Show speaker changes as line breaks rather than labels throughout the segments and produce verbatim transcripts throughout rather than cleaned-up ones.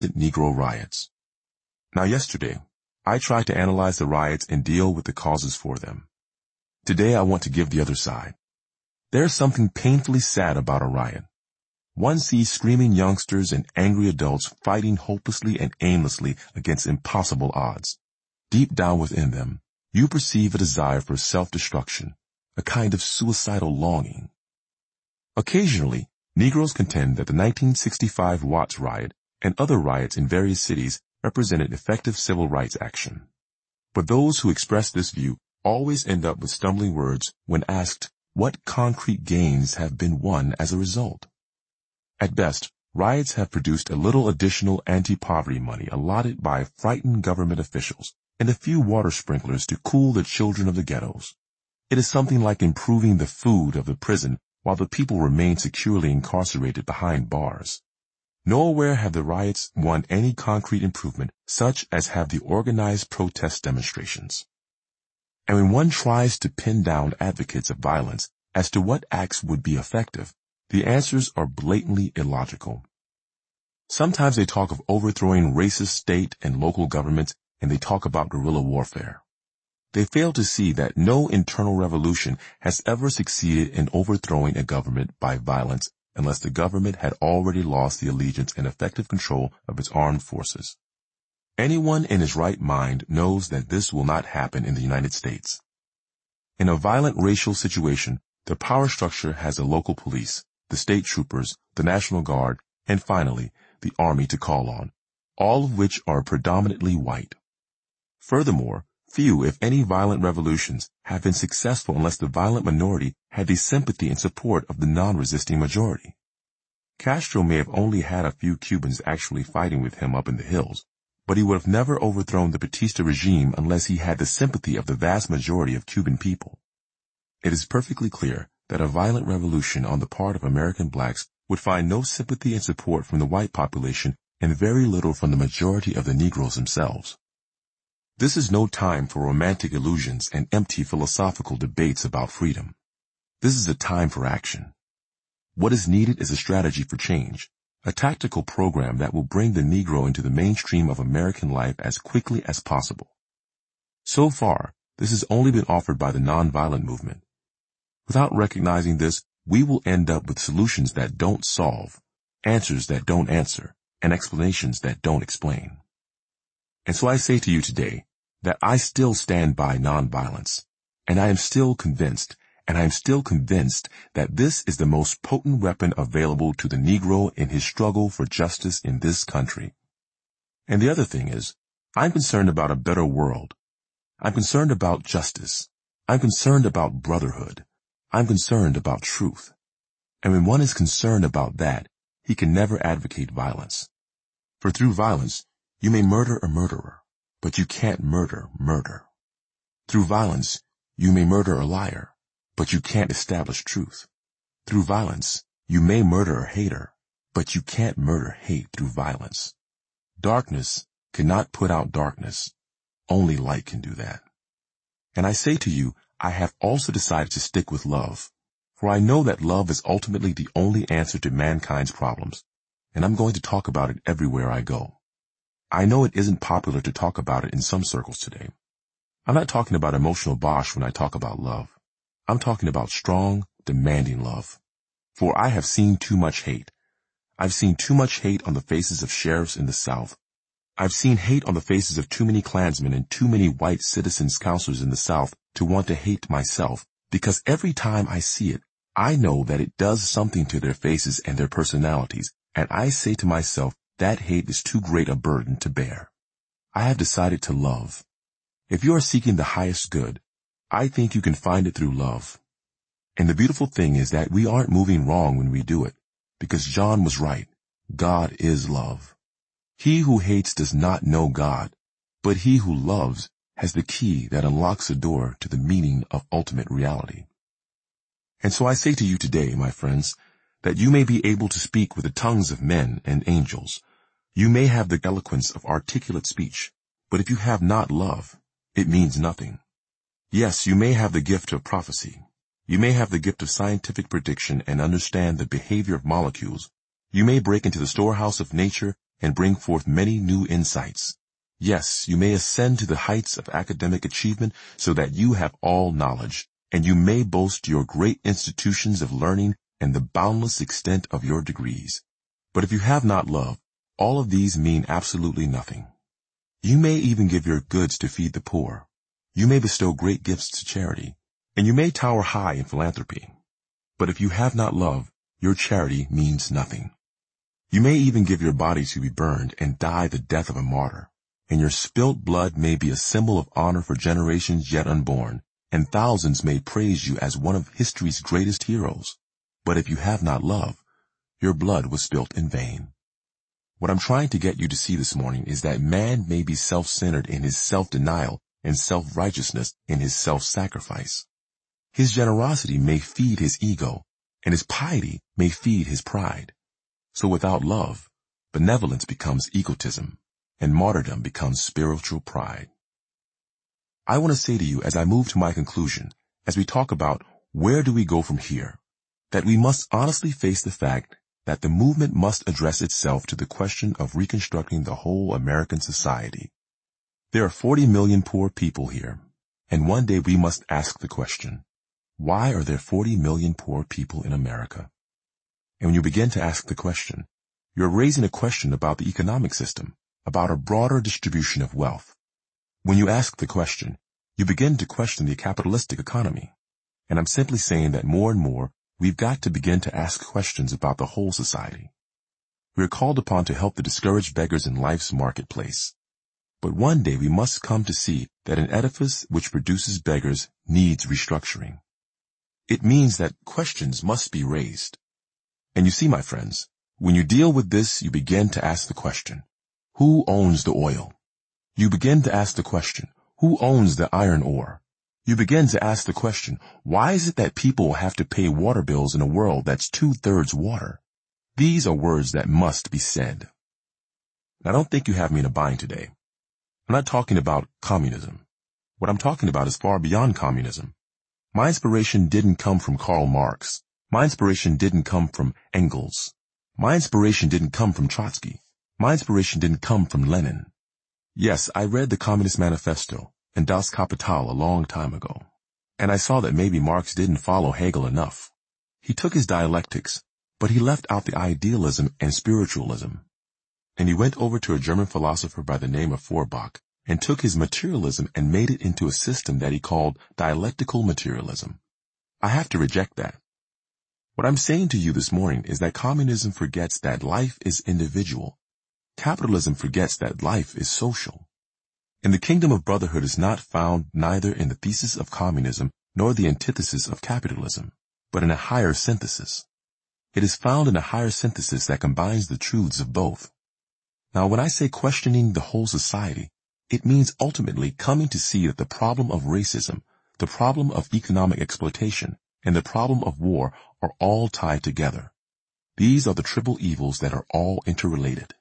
Negro riots. Now yesterday, I tried to analyze the riots and deal with the causes for them. Today I want to give the other side. There's something painfully sad about a riot. One sees screaming youngsters and angry adults fighting hopelessly and aimlessly against impossible odds. Deep down within them, you perceive a desire for self-destruction, a kind of suicidal longing. Occasionally, Negroes contend that the nineteen sixty-five Watts riot and other riots in various cities represented effective civil rights action. But those who express this view always end up with stumbling words when asked what concrete gains have been won as a result. At best, riots have produced a little additional anti-poverty money allotted by frightened government officials and a few water sprinklers to cool the children of the ghettos. It is something like improving the food of the prison while the people remain securely incarcerated behind bars. Nowhere have the riots won any concrete improvement such as have the organized protest demonstrations. And when one tries to pin down advocates of violence as to what acts would be effective, the answers are blatantly illogical. Sometimes they talk of overthrowing racist state and local governments, and they talk about guerrilla warfare. They fail to see that no internal revolution has ever succeeded in overthrowing a government by violence unless the government had already lost the allegiance and effective control of its armed forces. Anyone in his right mind knows that this will not happen in the United States. In a violent racial situation, the power structure has the local police, the state troopers, the National Guard, and finally, the army to call on, all of which are predominantly white. Furthermore, few, if any, violent revolutions have been successful unless the violent minority had the sympathy and support of the non-resisting majority. Castro may have only had a few Cubans actually fighting with him up in the hills, but he would have never overthrown the Batista regime unless he had the sympathy of the vast majority of Cuban people. It is perfectly clear that a violent revolution on the part of American blacks would find no sympathy and support from the white population and very little from the majority of the Negroes themselves. This is no time for romantic illusions and empty philosophical debates about freedom. This is a time for action. What is needed is a strategy for change, a tactical program that will bring the Negro into the mainstream of American life as quickly as possible. So far, this has only been offered by the nonviolent movement. Without recognizing this, we will end up with solutions that don't solve, answers that don't answer, and explanations that don't explain. And so I say to you today that I still stand by nonviolence, and I am still convinced, and I am still convinced that this is the most potent weapon available to the Negro in his struggle for justice in this country. And the other thing is, I'm concerned about a better world. I'm concerned about justice. I'm concerned about brotherhood. I'm concerned about truth. And when one is concerned about that, he can never advocate violence. For through violence, you may murder a murderer, but you can't murder murder. Through violence, you may murder a liar, but you can't establish truth. Through violence, you may murder a hater, but you can't murder hate through violence. Darkness cannot put out darkness. Only light can do that. And I say to you, I have also decided to stick with love, for I know that love is ultimately the only answer to mankind's problems, and I'm going to talk about it everywhere I go. I know it isn't popular to talk about it in some circles today. I'm not talking about emotional bosh when I talk about love. I'm talking about strong, demanding love. For I have seen too much hate. I've seen too much hate on the faces of sheriffs in the South. I've seen hate on the faces of too many Klansmen and too many white citizens counselors in the South to want to hate myself, because every time I see it, I know that it does something to their faces and their personalities, and I say to myself, that hate is too great a burden to bear. I have decided to love. If you are seeking the highest good, I think you can find it through love. And the beautiful thing is that we aren't moving wrong when we do it, because John was right. God is love. He who hates does not know God, but he who loves has the key that unlocks the door to the meaning of ultimate reality. And so I say to you today, my friends, that you may be able to speak with the tongues of men and angels. You may have the eloquence of articulate speech, but if you have not love, it means nothing. Yes, you may have the gift of prophecy. You may have the gift of scientific prediction and understand the behavior of molecules. You may break into the storehouse of nature and bring forth many new insights. Yes, you may ascend to the heights of academic achievement so that you have all knowledge, and you may boast your great institutions of learning and the boundless extent of your degrees. But if you have not love, all of these mean absolutely nothing. You may even give your goods to feed the poor. You may bestow great gifts to charity, and you may tower high in philanthropy. But if you have not love, your charity means nothing. You may even give your body to be burned and die the death of a martyr, and your spilt blood may be a symbol of honor for generations yet unborn, and thousands may praise you as one of history's greatest heroes. But if you have not love, your blood was spilt in vain. What I'm trying to get you to see this morning is that man may be self-centered in his self-denial and self-righteousness in his self-sacrifice. His generosity may feed his ego, and his piety may feed his pride. So without love, benevolence becomes egotism, and martyrdom becomes spiritual pride. I want to say to you as I move to my conclusion, as we talk about where do we go from here, that we must honestly face the fact that the movement must address itself to the question of reconstructing the whole American society. There are forty million poor people here, and one day we must ask the question, why are there forty million poor people in America? And when you begin to ask the question, you're raising a question about the economic system, about a broader distribution of wealth. When you ask the question, you begin to question the capitalistic economy. And I'm simply saying that more and more, we've got to begin to ask questions about the whole society. We are called upon to help the discouraged beggars in life's marketplace. But one day we must come to see that an edifice which produces beggars needs restructuring. It means that questions must be raised. And you see, my friends, when you deal with this, you begin to ask the question, who owns the oil? You begin to ask the question, who owns the iron ore? You begin to ask the question, why is it that people have to pay water bills in a world that's two-thirds water? These are words that must be said. Now, don't think you have me in a bind today. I'm not talking about communism. What I'm talking about is far beyond communism. My inspiration didn't come from Karl Marx. My inspiration didn't come from Engels. My inspiration didn't come from Trotsky. My inspiration didn't come from Lenin. Yes, I read the Communist Manifesto and Das Kapital a long time ago, and I saw that maybe Marx didn't follow Hegel enough. He took his dialectics, but he left out the idealism and spiritualism. And he went over to a German philosopher by the name of Feuerbach and took his materialism and made it into a system that he called dialectical materialism. I have to reject that. What I'm saying to you this morning is that communism forgets that life is individual. Capitalism forgets that life is social. And the kingdom of brotherhood is not found neither in the thesis of communism nor the antithesis of capitalism, but in a higher synthesis. It is found in a higher synthesis that combines the truths of both. Now, when I say questioning the whole society, it means ultimately coming to see that the problem of racism, the problem of economic exploitation, and the problem of war are all tied together. These are the triple evils that are all interrelated.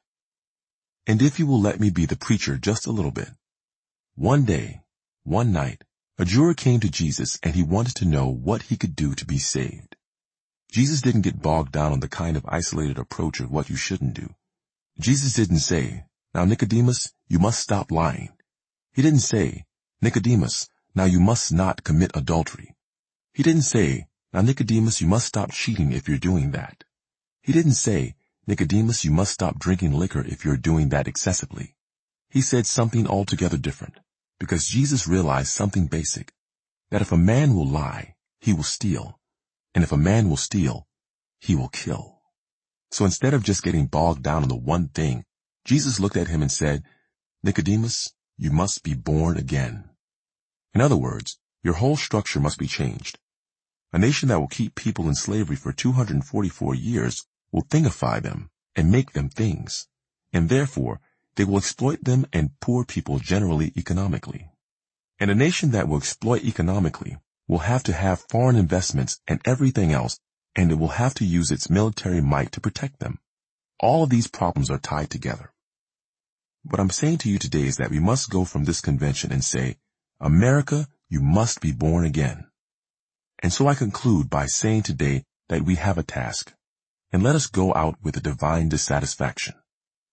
And if you will let me be the preacher just a little bit, one day, one night, a juror came to Jesus and he wanted to know what he could do to be saved. Jesus didn't get bogged down on the kind of isolated approach of what you shouldn't do. Jesus didn't say, now Nicodemus, you must stop lying. He didn't say, Nicodemus, now you must not commit adultery. He didn't say, now Nicodemus, you must stop cheating if you're doing that. He didn't say, Nicodemus, you must stop drinking liquor if you're doing that excessively. He said something altogether different, because Jesus realized something basic, that if a man will lie, he will steal, and if a man will steal, he will kill. So instead of just getting bogged down on the one thing, Jesus looked at him and said, Nicodemus, you must be born again. In other words, your whole structure must be changed. A nation that will keep people in slavery for two hundred forty-four years will thingify them and make them things, and therefore they will exploit them and poor people generally economically. And a nation that will exploit economically will have to have foreign investments and everything else, and it will have to use its military might to protect them. All of these problems are tied together. What I'm saying to you today is that we must go from this convention and say, America, you must be born again. And so I conclude by saying today that we have a task, and let us go out with a divine dissatisfaction.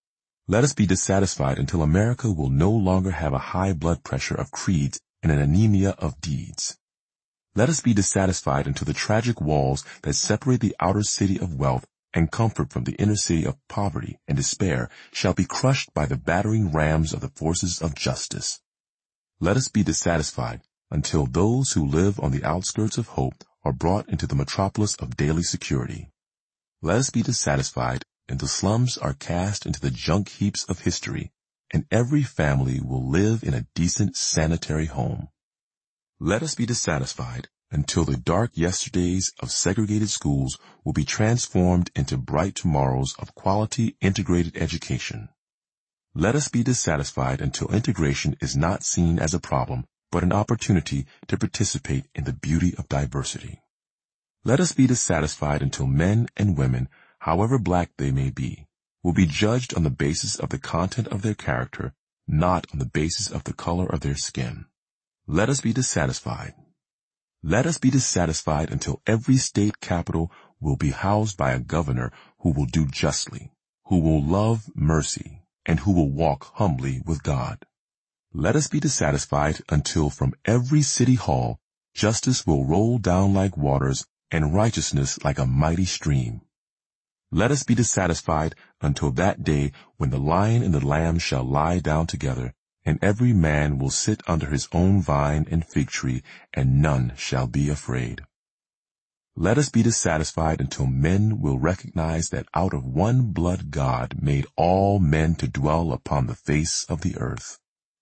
Let us be dissatisfied until America will no longer have a high blood pressure of creeds and an anemia of deeds. Let us be dissatisfied until the tragic walls that separate the outer city of wealth and comfort from the inner city of poverty and despair shall be crushed by the battering rams of the forces of justice. Let us be dissatisfied until those who live on the outskirts of hope are brought into the metropolis of daily security. Let us be dissatisfied until slums are cast into the junk heaps of history, and every family will live in a decent sanitary home. Let us be dissatisfied until the dark yesterdays of segregated schools will be transformed into bright tomorrows of quality integrated education. Let us be dissatisfied until integration is not seen as a problem, but an opportunity to participate in the beauty of diversity. Let us be dissatisfied until men and women, however black they may be, will be judged on the basis of the content of their character, not on the basis of the color of their skin. Let us be dissatisfied. Let us be dissatisfied until every state capital will be housed by a governor who will do justly, who will love mercy, and who will walk humbly with God. Let us be dissatisfied until from every city hall justice will roll down like waters and righteousness like a mighty stream. Let us be dissatisfied until that day when the lion and the lamb shall lie down together, and every man will sit under his own vine and fig tree, and none shall be afraid. Let us be dissatisfied until men will recognize that out of one blood God made all men to dwell upon the face of the earth.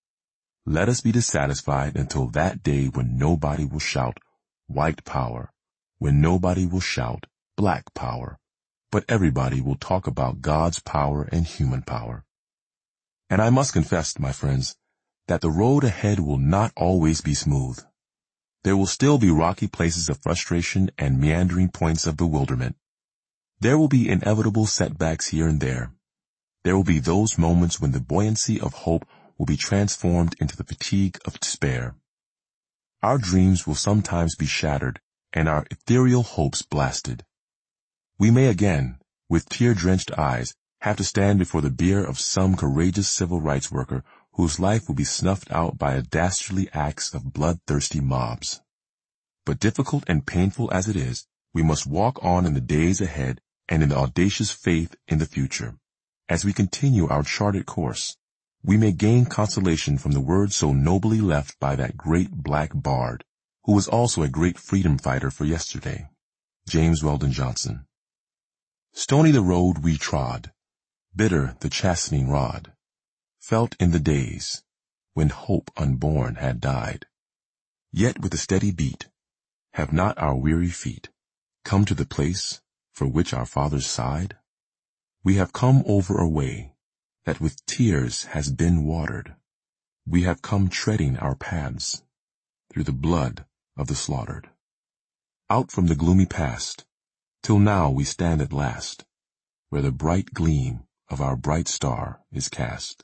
Let us be dissatisfied until that day when nobody will shout, white power, when nobody will shout, black power, but everybody will talk about God's power and human power. And I must confess, my friends, that the road ahead will not always be smooth. There will still be rocky places of frustration and meandering points of bewilderment. There will be inevitable setbacks here and there. There will be those moments when the buoyancy of hope will be transformed into the fatigue of despair. Our dreams will sometimes be shattered and our ethereal hopes blasted. We may again, with tear-drenched eyes, have to stand before the bier of some courageous civil rights worker whose life will be snuffed out by dastardly acts of bloodthirsty mobs. But difficult and painful as it is, we must walk on in the days ahead and in the audacious faith in the future. As we continue our charted course, we may gain consolation from the words so nobly left by that great black bard, who was also a great freedom fighter for yesterday, James Weldon Johnson. Stony the road we trod, bitter the chastening rod, felt in the days when hope unborn had died. Yet with a steady beat, have not our weary feet come to the place for which our fathers sighed? We have come over a way that with tears has been watered. We have come treading our paths through the blood of the slaughtered. Out from the gloomy past, till now we stand at last, where the bright gleam of our bright star is cast.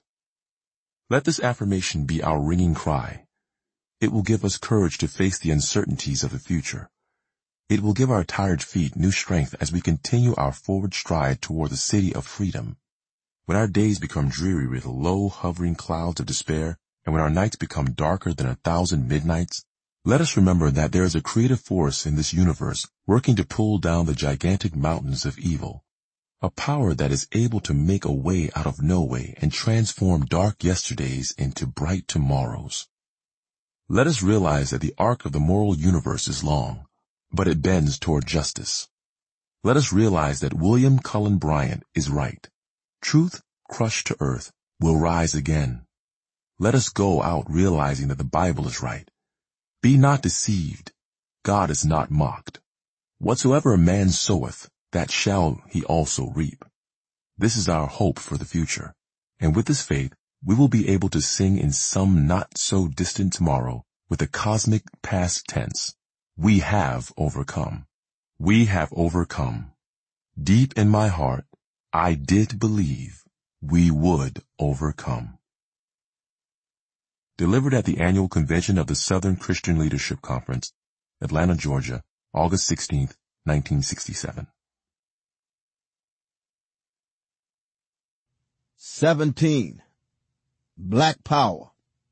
Let this affirmation be our ringing cry. It will give us courage to face the uncertainties of the future. It will give our tired feet new strength as we continue our forward stride toward the city of freedom. When our days become dreary with low, hovering clouds of despair, and when our nights become darker than a thousand midnights, let us remember that there is a creative force in this universe working to pull down the gigantic mountains of evil, a power that is able to make a way out of no way and transform dark yesterdays into bright tomorrows. Let us realize that the arc of the moral universe is long, but it bends toward justice. Let us realize that William Cullen Bryant is right. Truth, crushed to earth, will rise again. Let us go out realizing that the Bible is right. Be not deceived. God is not mocked. Whatsoever a man soweth, that shall he also reap. This is our hope for the future, and with this faith, we will be able to sing in some not-so-distant tomorrow with the cosmic past tense. We have overcome. We have overcome. Deep in my heart, I did believe we would overcome. Delivered at the annual convention of the Southern Christian Leadership Conference, Atlanta, Georgia, August sixteenth, nineteen sixty-seven.
seventeen. Black Power.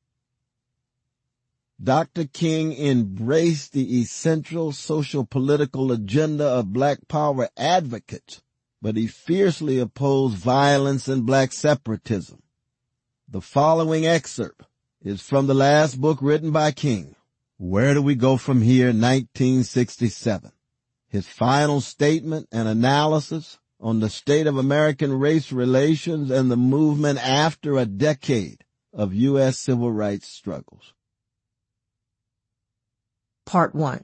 Doctor King embraced the essential social-political agenda of Black Power advocates, but he fiercely opposed violence and black separatism. The following excerpt is from the last book written by King, Where Do We Go From Here, nineteen sixty-seven. His final statement and analysis on the state of American race relations and the movement after a decade of U S civil rights struggles.
Part one.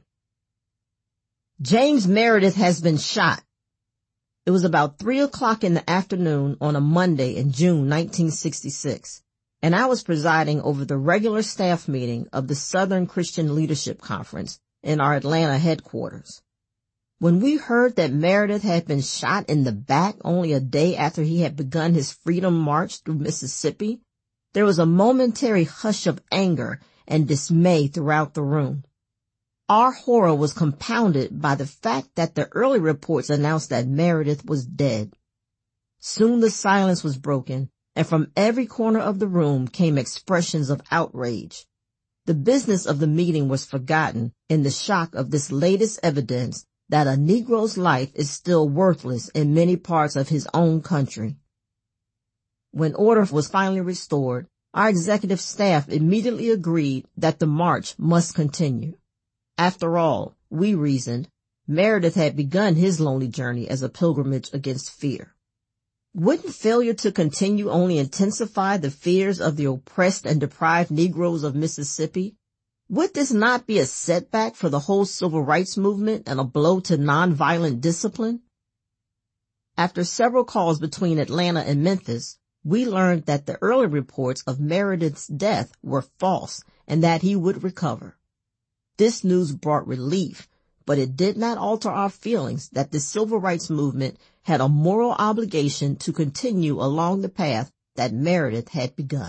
James Meredith has been shot. It was about three o'clock in the afternoon on a Monday in June nineteen sixty-six, and I was presiding over the regular staff meeting of the Southern Christian Leadership Conference in our Atlanta headquarters. When we heard that Meredith had been shot in the back only a day after he had begun his freedom march through Mississippi, there was a momentary hush of anger and dismay throughout the room. Our horror was compounded by the fact that the early reports announced that Meredith was dead. Soon the silence was broken, and from every corner of the room came expressions of outrage. The business of the meeting was forgotten in the shock of this latest evidence that a Negro's life is still worthless in many parts of his own country. When order was finally restored, our executive staff immediately agreed that the march must continue. After all, we reasoned, Meredith had begun his lonely journey as a pilgrimage against fear. Wouldn't failure to continue only intensify the fears of the oppressed and deprived Negroes of Mississippi? Would this not be a setback for the whole civil rights movement and a blow to nonviolent discipline? After several calls between Atlanta and Memphis, we learned that the early reports of Meredith's death were false and that he would recover. This news brought relief, but it did not alter our feelings that the civil rights movement had a moral obligation to continue along the path that Meredith had begun.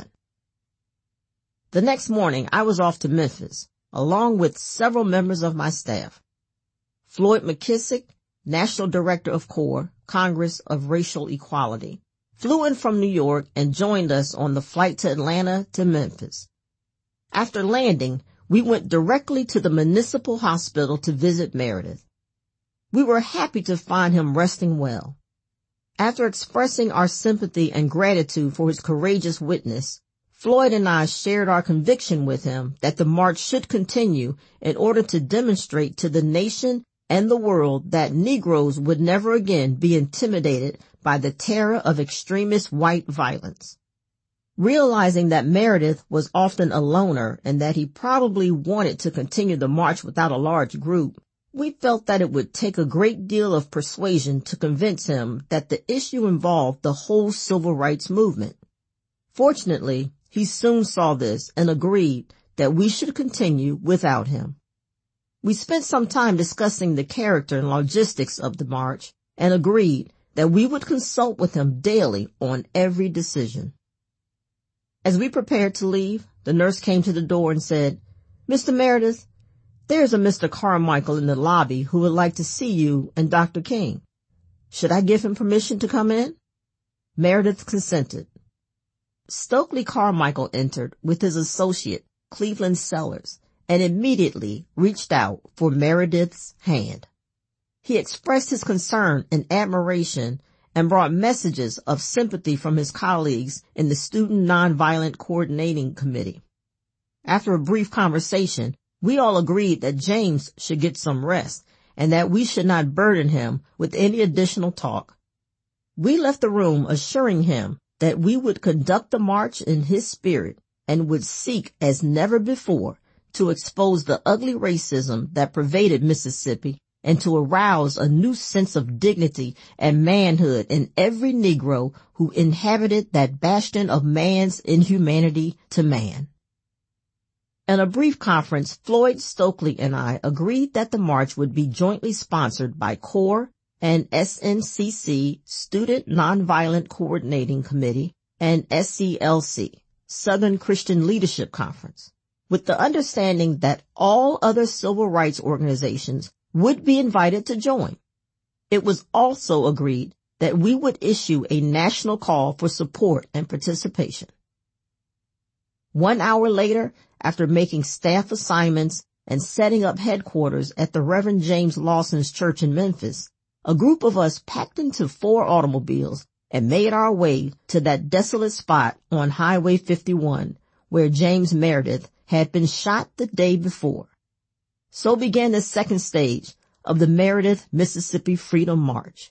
The next morning, I was off to Memphis, along with several members of my staff. Floyd McKissick, National Director of CORE, Congress of Racial Equality, flew in from New York and joined us on the flight to Atlanta to Memphis. After landing, we went directly to the municipal hospital to visit Meredith. We were happy to find him resting well. After expressing our sympathy and gratitude for his courageous witness, Floyd and I shared our conviction with him that the march should continue in order to demonstrate to the nation and the world that Negroes would never again be intimidated by the terror of extremist white violence. Realizing that Meredith was often a loner and that he probably wanted to continue the march without a large group, we felt that it would take a great deal of persuasion to convince him that the issue involved the whole civil rights movement. Fortunately, he soon saw this and agreed that we should continue without him. We spent some time discussing the character and logistics of the march and agreed that we would consult with him daily on every decision. As we prepared to leave, the nurse came to the door and said, "Mister Meredith, there's a Mister Carmichael in the lobby who would like to see you and Doctor King. Should I give him permission to come in?" Meredith consented. Stokely Carmichael entered with his associate, Cleveland Sellers, and immediately reached out for Meredith's hand. He expressed his concern and admiration and brought messages of sympathy from his colleagues in the Student Nonviolent Coordinating Committee. After a brief conversation, we all agreed that James should get some rest and that we should not burden him with any additional talk. We left the room assuring him that we would conduct the march in his spirit and would seek as never before to expose the ugly racism that pervaded Mississippi and to arouse a new sense of dignity and manhood in every Negro who inhabited that bastion of man's inhumanity to man. In a brief conference, Floyd Stokely and I agreed that the march would be jointly sponsored by CORE and S N C C, Student Nonviolent Coordinating Committee, and S C L C, Southern Christian Leadership Conference, with the understanding that all other civil rights organizations would be invited to join. It was also agreed that we would issue a national call for support and participation. One hour later, after making staff assignments and setting up headquarters at the Reverend James Lawson's church in Memphis, a group of us packed into four automobiles and made our way to that desolate spot on Highway fifty-one where James Meredith had been shot the day before. So began the second stage of the Meredith, Mississippi Freedom March.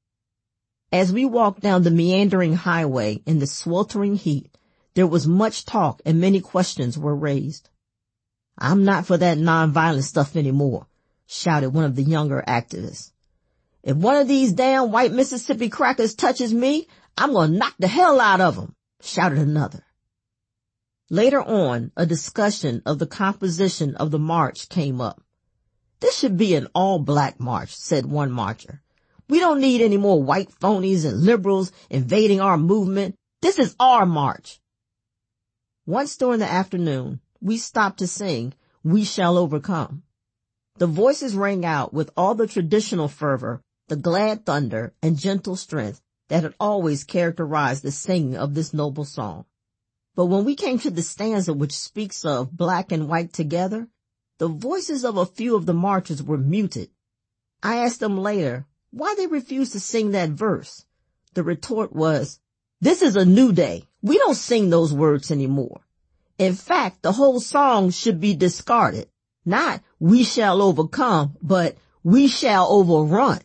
As we walked down the meandering highway in the sweltering heat, there was much talk and many questions were raised. "I'm not for that nonviolent stuff anymore," shouted one of the younger activists. "If one of these damn white Mississippi crackers touches me, I'm going to knock the hell out of him," shouted another. Later on, a discussion of the composition of the march came up. "This should be an all-black march," said one marcher. "We don't need any more white phonies and liberals invading our movement. This is our march." Once during the afternoon, we stopped to sing "We Shall Overcome." The voices rang out with all the traditional fervor, the glad thunder, and gentle strength that had always characterized the singing of this noble song. But when we came to the stanza which speaks of black and white together, the voices of a few of the marchers were muted. I asked them later why they refused to sing that verse. The retort was, "This is a new day. We don't sing those words anymore. In fact, the whole song should be discarded. Not 'we shall overcome,' but 'we shall overrun.'"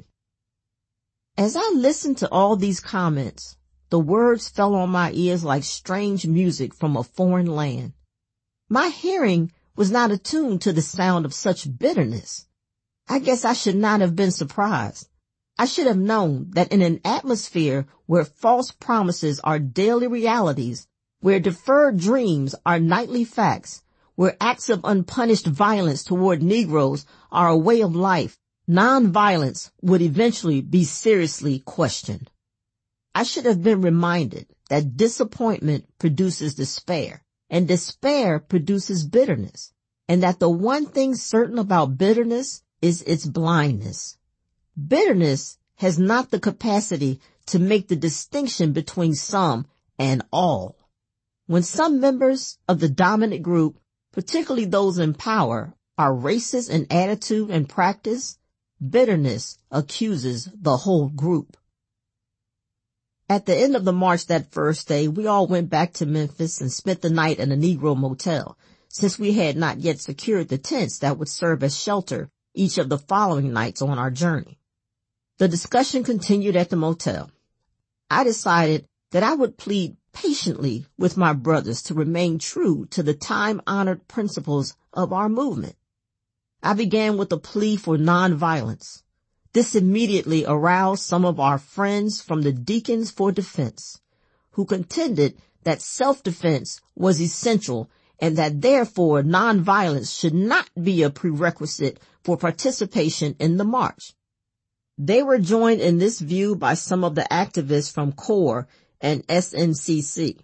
As I listened to all these comments, the words fell on my ears like strange music from a foreign land. My hearing was not attuned to the sound of such bitterness. I guess I should not have been surprised. I should have known that in an atmosphere where false promises are daily realities, where deferred dreams are nightly facts, where acts of unpunished violence toward Negroes are a way of life, nonviolence would eventually be seriously questioned. I should have been reminded that disappointment produces despair, and despair produces bitterness, and that the one thing certain about bitterness is its blindness. Bitterness has not the capacity to make the distinction between some and all. When some members of the dominant group, particularly those in power, are racist in attitude and practice, bitterness accuses the whole group. At the end of the march that first day, we all went back to Memphis and spent the night in a Negro motel, since we had not yet secured the tents that would serve as shelter each of the following nights on our journey. The discussion continued at the motel. I decided that I would plead patiently with my brothers to remain true to the time-honored principles of our movement. I began with a plea for nonviolence. This immediately aroused some of our friends from the Deacons for Defense, who contended that self-defense was essential and that therefore nonviolence should not be a prerequisite for participation in the march. They were joined in this view by some of the activists from CORE and S N C C.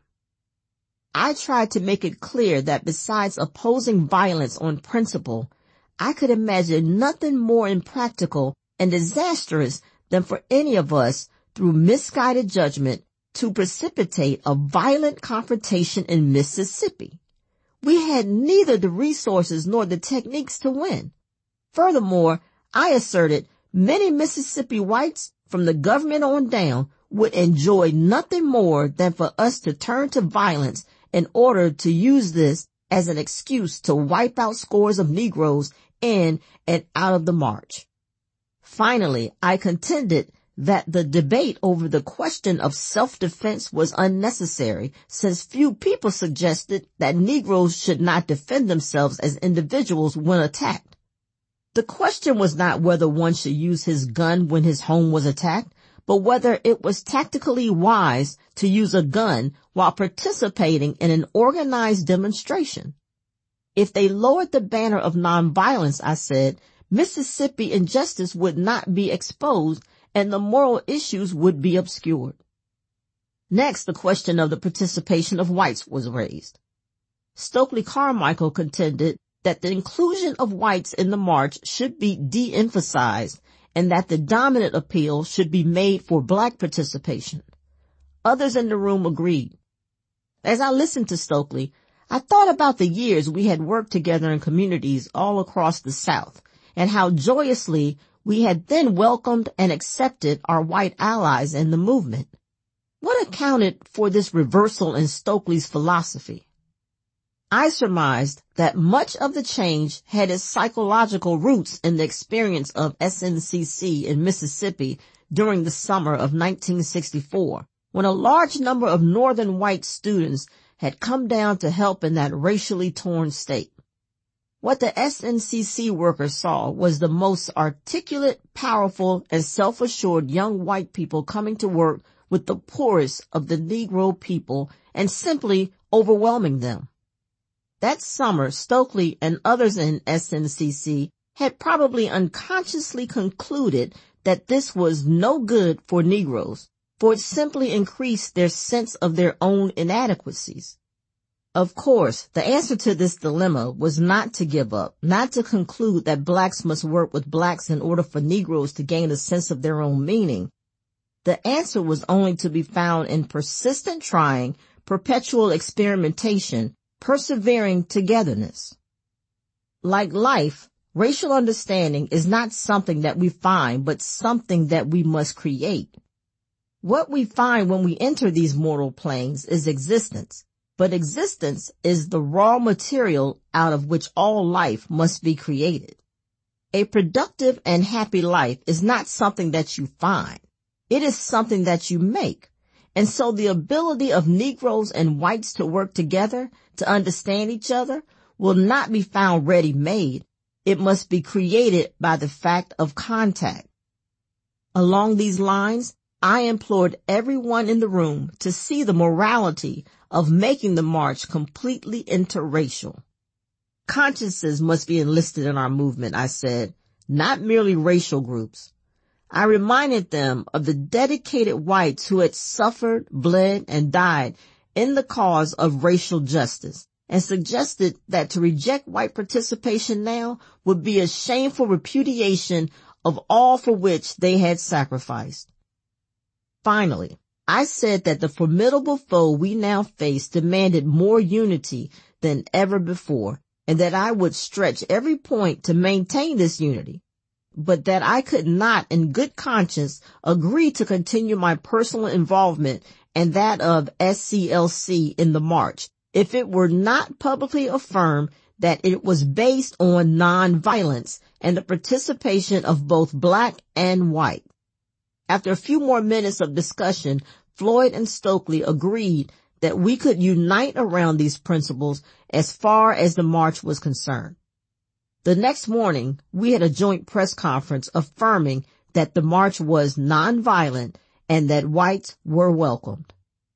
I tried to make it clear that besides opposing violence on principle, I could imagine nothing more impractical and disastrous than for any of us, through misguided judgment, to precipitate a violent confrontation in Mississippi. We had neither the resources nor the techniques to win. Furthermore, I asserted many Mississippi whites, from the government on down, would enjoy nothing more than for us to turn to violence in order to use this as an excuse to wipe out scores of Negroes in and out of the march. Finally, I contended that the debate over the question of self-defense was unnecessary, since few people suggested that Negroes should not defend themselves as individuals when attacked. The question was not whether one should use his gun when his home was attacked, but whether it was tactically wise to use a gun while participating in an organized demonstration. If they lowered the banner of nonviolence, I said, Mississippi injustice would not be exposed and the moral issues would be obscured. Next, the question of the participation of whites was raised. Stokely Carmichael contended that the inclusion of whites in the march should be de-emphasized and that the dominant appeal should be made for black participation. Others in the room agreed. As I listened to Stokely, I thought about the years we had worked together in communities all across the South, and how joyously we had then welcomed and accepted our white allies in the movement. What accounted for this reversal in Stokely's philosophy? I surmised that much of the change had its psychological roots in the experience of S N C C in Mississippi during the summer of nineteen sixty-four, when a large number of northern white students had come down to help in that racially torn state. What the S N C C workers saw was the most articulate, powerful, and self-assured young white people coming to work with the poorest of the Negro people and simply overwhelming them. That summer, Stokely and others in S N C C had probably unconsciously concluded that this was no good for Negroes, for it simply increased their sense of their own inadequacies. Of course, the answer to this dilemma was not to give up, not to conclude that blacks must work with blacks in order for Negroes to gain a sense of their own meaning. The answer was only to be found in persistent trying, perpetual experimentation, persevering togetherness. Like life, racial understanding is not something that we find, but something that we must create. What we find when we enter these mortal planes is existence, but existence is the raw material out of which all life must be created. A productive and happy life is not something that you find. It is something that you make. And so the ability of Negroes and whites to work together, to understand each other, will not be found ready-made. It must be created by the fact of contact. Along these lines, I implored everyone in the room to see the morality of making the march completely interracial. Consciences must be enlisted in our movement, I said, not merely racial groups. I reminded them of the dedicated whites who had suffered, bled, and died in the cause of racial justice, and suggested that to reject white participation now would be a shameful repudiation of all for which they had sacrificed. Finally, I said that the formidable foe we now face demanded more unity than ever before, and that I would stretch every point to maintain this unity, but that I could not in good conscience agree to continue my personal involvement and that of S C L C in the march if it were not publicly affirmed that it was based on nonviolence and the participation of both black and white. After a few more minutes of discussion, Floyd and Stokely agreed that we could unite around these principles as far as the march was concerned. The next morning, we had a joint press conference affirming that the march was nonviolent and that whites were welcomed.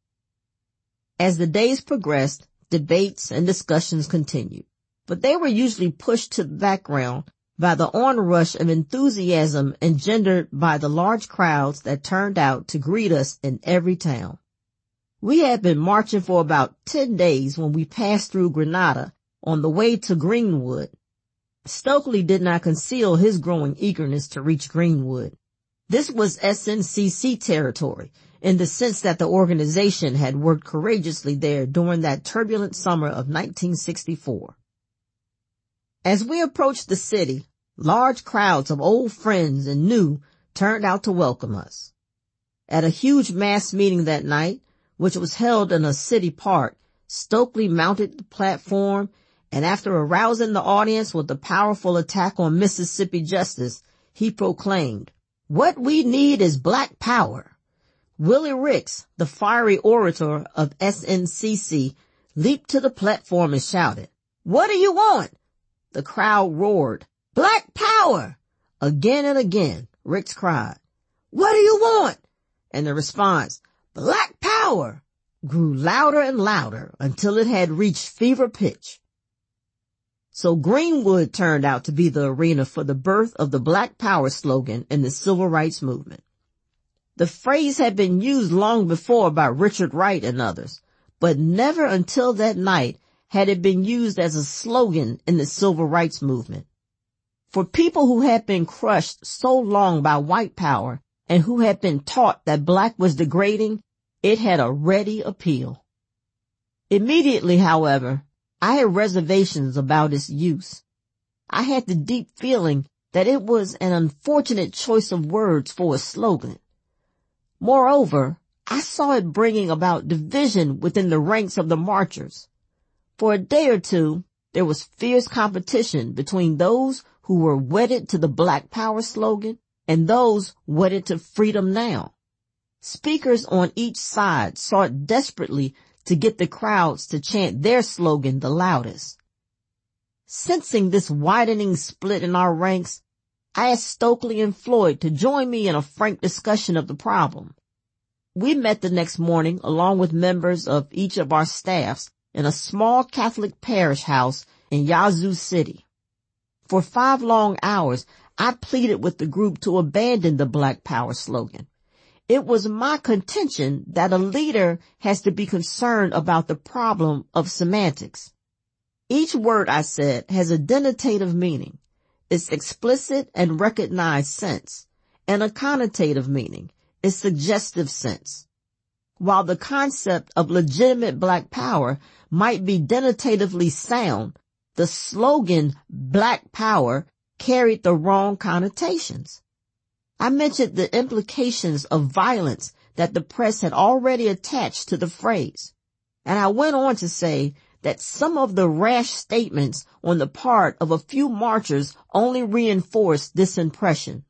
As the days progressed, debates and discussions continued, but they were usually pushed to the background by the onrush of enthusiasm engendered by the large crowds that turned out to greet us in every town. We had been marching for about ten days when we passed through Grenada on the way to Greenwood. Stokely did not conceal his growing eagerness to reach Greenwood. This was S N C C territory, in the sense that the organization had worked courageously there during that turbulent summer of nineteen sixty-four. As we approached the city, large crowds of old friends and new turned out to welcome us. At a huge mass meeting that night, which was held in a city park, Stokely mounted the platform, and after arousing the audience with a powerful attack on Mississippi justice, he proclaimed, "What we need is black power." Willie Ricks, the fiery orator of S N C C, leaped to the platform and shouted, "What do you want?" The crowd roared, "Black power!" Again and again, Ricks cried, "What do you want?" And the response, "Black power!" grew louder and louder until it had reached fever pitch. So Greenwood turned out to be the arena for the birth of the Black Power slogan in the civil rights movement. The phrase had been used long before by Richard Wright and others, but never until that night had it been used as a slogan in the civil rights movement. For people who had been crushed so long by white power and who had been taught that black was degrading, it had a ready appeal. Immediately, however, I had reservations about its use. I had the deep feeling that it was an unfortunate choice of words for a slogan. Moreover, I saw it bringing about division within the ranks of the marchers. For a day or two, there was fierce competition between those who were wedded to the Black Power slogan and those wedded to Freedom Now. Speakers on each side sought desperately to get the crowds to chant their slogan the loudest. Sensing this widening split in our ranks, I asked Stokely and Floyd to join me in a frank discussion of the problem. We met the next morning along with members of each of our staffs in a small Catholic parish house in Yazoo City. For five long hours, I pleaded with the group to abandon the Black Power slogan. It was my contention that a leader has to be concerned about the problem of semantics. Each word, I said, has a denotative meaning, its explicit and recognized sense, and a connotative meaning, its suggestive sense. While the concept of legitimate black power might be denotatively sound, the slogan Black Power carried the wrong connotations. I mentioned the implications of violence that the press had already attached to the phrase, and I went on to say that some of the rash statements on the part of a few marchers only reinforced this impression.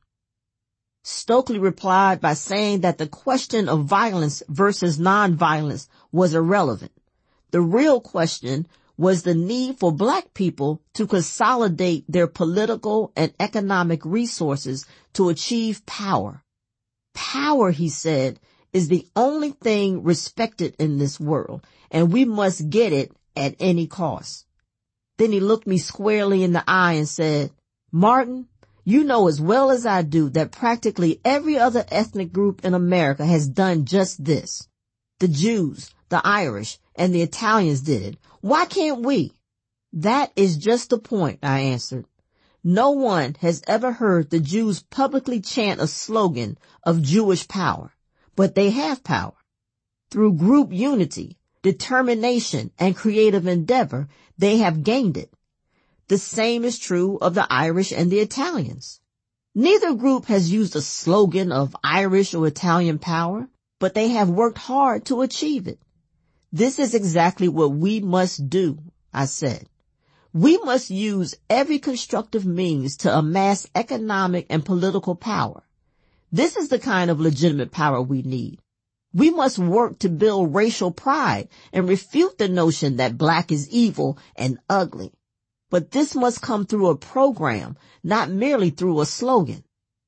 Stokely replied by saying that the question of violence versus nonviolence was irrelevant. The real question was the need for black people to consolidate their political and economic resources to achieve power. Power, he said, is the only thing respected in this world, and we must get it at any cost. Then he looked me squarely in the eye and said, "Martin, you know as well as I do that practically every other ethnic group in America has done just this. The Jews, the Irish, and the Italians did it. Why can't we?" "That is just the point," I answered. "No one has ever heard the Jews publicly chant a slogan of Jewish power, but they have power. Through group unity, determination, and creative endeavor, they have gained it. The same is true of the Irish and the Italians. Neither group has used a slogan of Irish or Italian power, but they have worked hard to achieve it. This is exactly what we must do," I said. "We must use every constructive means to amass economic and political power. This is the kind of legitimate power we need. We must work to build racial pride and refute the notion that black is evil and ugly. But this must come through a program, not merely through a slogan."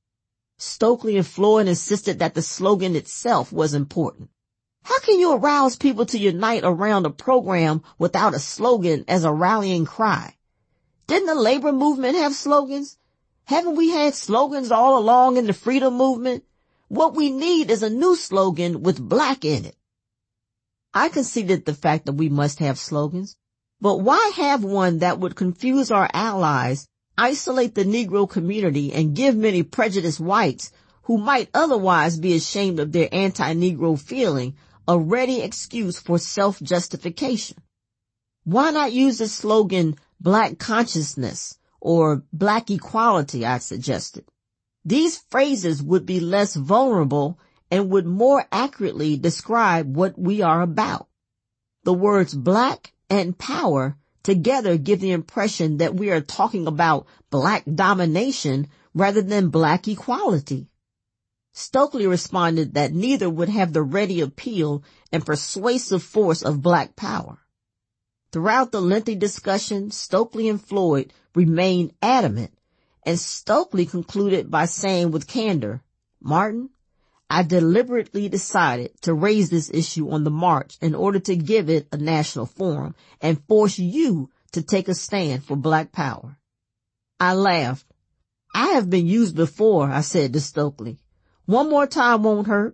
Stokely and Floyd insisted that the slogan itself was important. "How can you arouse people to unite around a program without a slogan as a rallying cry? Didn't the labor movement have slogans? Haven't we had slogans all along in the freedom movement? What we need is a new slogan with black in it." I conceded the fact that we must have slogans, but why have one that would confuse our allies, isolate the Negro community, and give many prejudiced whites who might otherwise be ashamed of their anti-Negro feeling a ready excuse for self-justification? Why not use the slogan Black Consciousness or Black Equality, I suggested. These phrases would be less vulnerable and would more accurately describe what we are about. The words black and power together give the impression that we are talking about black domination rather than black equality. Stokely responded that neither would have the ready appeal and persuasive force of black power. Throughout the lengthy discussion, Stokely and Floyd remained adamant, and Stokely concluded by saying with candor, "Martin, I deliberately decided to raise this issue on the march in order to give it a national forum and force you to take a stand for black power." I laughed. "I have been used before," I said to Stokely. "One more time won't hurt."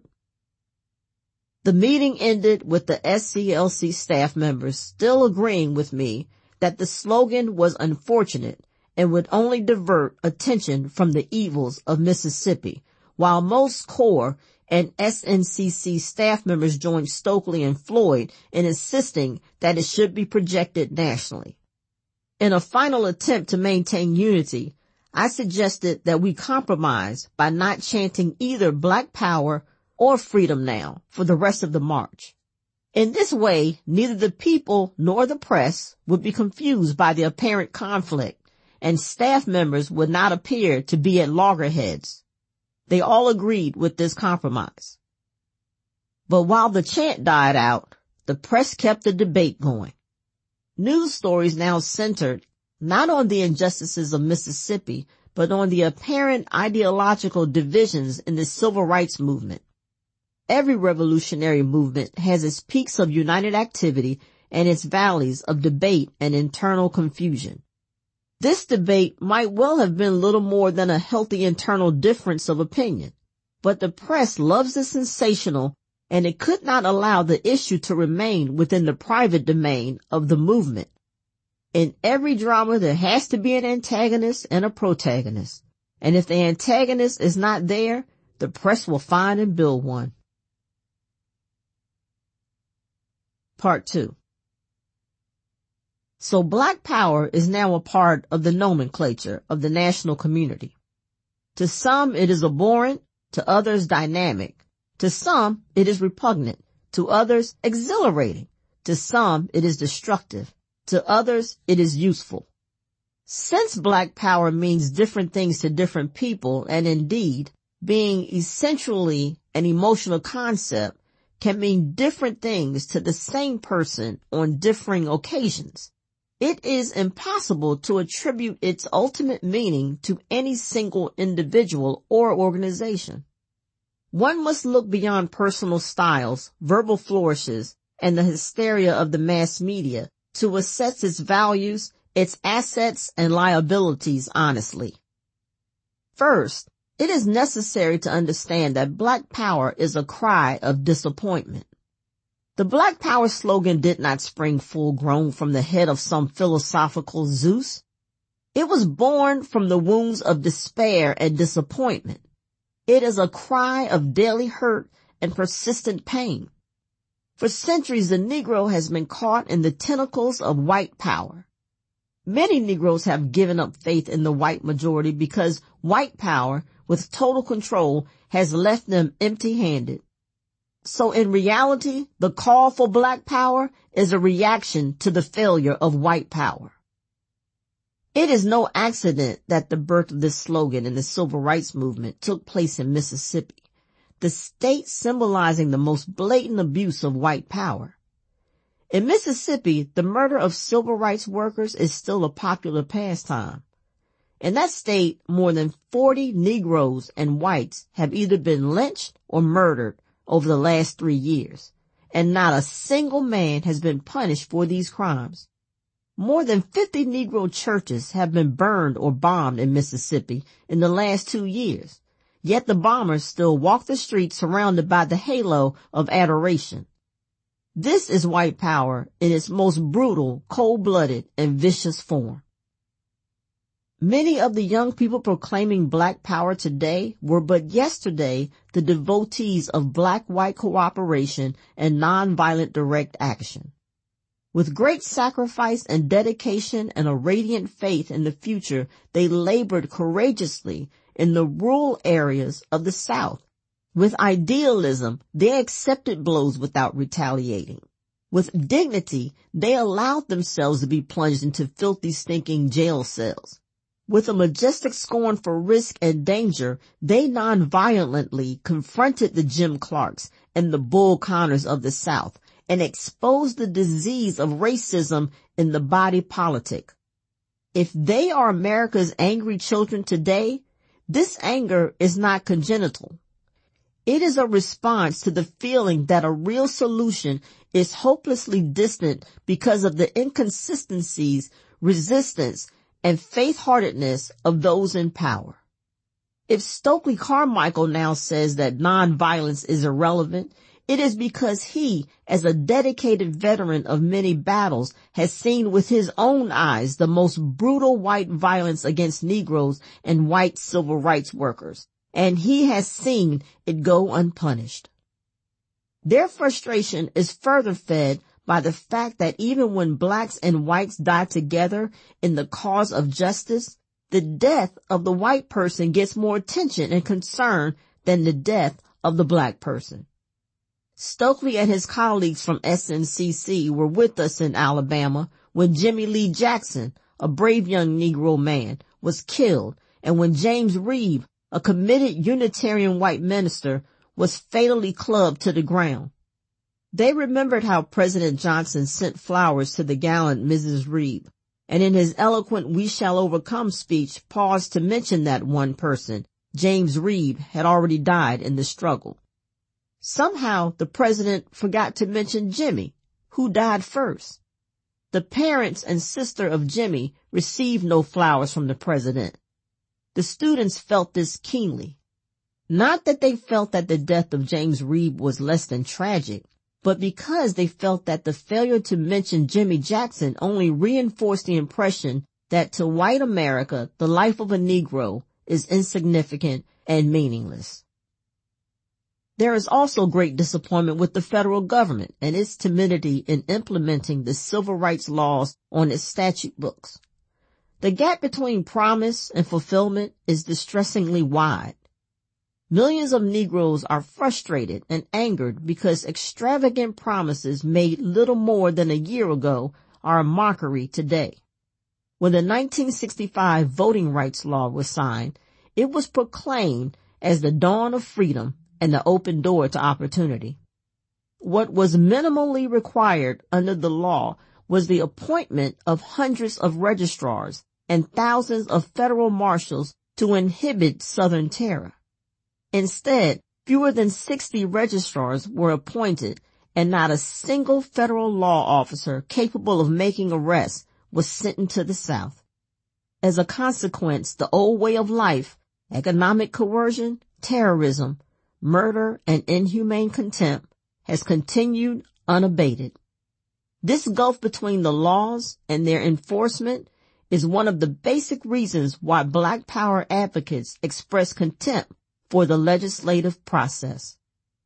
The meeting ended with the S C L C staff members still agreeing with me that the slogan was unfortunate and would only divert attention from the evils of Mississippi, while most CORE and S N C C staff members joined Stokely and Floyd in insisting that it should be projected nationally. In a final attempt to maintain unity, I suggested that we compromise by not chanting either Black Power or Freedom Now for the rest of the march. In this way, neither the people nor the press would be confused by the apparent conflict, and staff members would not appear to be at loggerheads. They all agreed with this compromise. But while the chant died out, the press kept the debate going. News stories now centered not on the injustices of Mississippi, but on the apparent ideological divisions in the civil rights movement. Every revolutionary movement has its peaks of united activity and its valleys of debate and internal confusion. This debate might well have been little more than a healthy internal difference of opinion, but the press loves the sensational, and it could not allow the issue to remain within the private domain of the movement. In every drama, there has to be an antagonist and a protagonist, and if the antagonist is not there, the press will find and build one. Part two. So Black Power is now a part of the nomenclature of the national community. To some it is abhorrent, to others dynamic. To some it is repugnant, to others exhilarating. To some it is destructive, to others it is useful. Since Black Power means different things to different people, and indeed, being essentially an emotional concept can mean different things to the same person on differing occasions, it is impossible to attribute its ultimate meaning to any single individual or organization. One must look beyond personal styles, verbal flourishes, and the hysteria of the mass media to assess its values, its assets, and liabilities honestly. First, it is necessary to understand that Black Power is a cry of disappointment. The Black Power slogan did not spring full-grown from the head of some philosophical Zeus. It was born from the wounds of despair and disappointment. It is a cry of daily hurt and persistent pain. For centuries, the Negro has been caught in the tentacles of white power. Many Negroes have given up faith in the white majority because white power, with total control, has left them empty-handed. So in reality, the call for Black Power is a reaction to the failure of white power. It is no accident that the birth of this slogan in the civil rights movement took place in Mississippi, the state symbolizing the most blatant abuse of white power. In Mississippi, the murder of civil rights workers is still a popular pastime. In that state, more than forty Negroes and whites have either been lynched or murdered over the last three years, and not a single man has been punished for these crimes. More than fifty Negro churches have been burned or bombed in Mississippi in the last two years, yet the bombers still walk the streets surrounded by the halo of adoration. This is white power in its most brutal, cold-blooded, and vicious form. Many of the young people proclaiming Black Power today were but yesterday the devotees of black-white cooperation and nonviolent direct action. With great sacrifice and dedication and a radiant faith in the future, they labored courageously in the rural areas of the South. With idealism, they accepted blows without retaliating. With dignity, they allowed themselves to be plunged into filthy, stinking jail cells. With a majestic scorn for risk and danger, they nonviolently confronted the Jim Clarks and the Bull Connors of the South and exposed the disease of racism in the body politic. If they are America's angry children today, this anger is not congenital. It is a response to the feeling that a real solution is hopelessly distant because of the inconsistencies, resistance, and faith-heartedness of those in power. If Stokely Carmichael now says that nonviolence is irrelevant, It is because he, as a dedicated veteran of many battles, has seen with his own eyes the most brutal white violence against Negroes and white civil rights workers, and he has seen it go unpunished. Their frustration is further fed by the fact that even when blacks and whites die together in the cause of justice, the death of the white person gets more attention and concern than the death of the black person. Stokely and his colleagues from S N C C were with us in Alabama when Jimmy Lee Jackson, a brave young Negro man, was killed, and when James Reeb, a committed Unitarian white minister, was fatally clubbed to the ground. They remembered how President Johnson sent flowers to the gallant Missus Reeb, and in his eloquent "We Shall Overcome" speech paused to mention that one person, James Reeb, had already died in the struggle. Somehow the president forgot to mention Jimmy, who died first. The parents and sister of Jimmy received no flowers from the president. The students felt this keenly. Not that they felt that the death of James Reeb was less than tragic, but because they felt that the failure to mention Jimmy Jackson only reinforced the impression that to white America, the life of a Negro is insignificant and meaningless. There is also great disappointment with the federal government and its timidity in implementing the civil rights laws on its statute books. The gap between promise and fulfillment is distressingly wide. Millions of Negroes are frustrated and angered because extravagant promises made little more than a year ago are a mockery today. When the nineteen sixty-five voting rights law was signed, it was proclaimed as the dawn of freedom and the open door to opportunity. What was minimally required under the law was the appointment of hundreds of registrars and thousands of federal marshals to inhibit Southern terror. Instead, fewer than sixty registrars were appointed, and not a single federal law officer capable of making arrests was sent into the South. As a consequence, the old way of life, economic coercion, terrorism, murder, and inhumane contempt, has continued unabated. This gulf between the laws and their enforcement is one of the basic reasons why Black Power advocates express contempt for the legislative process.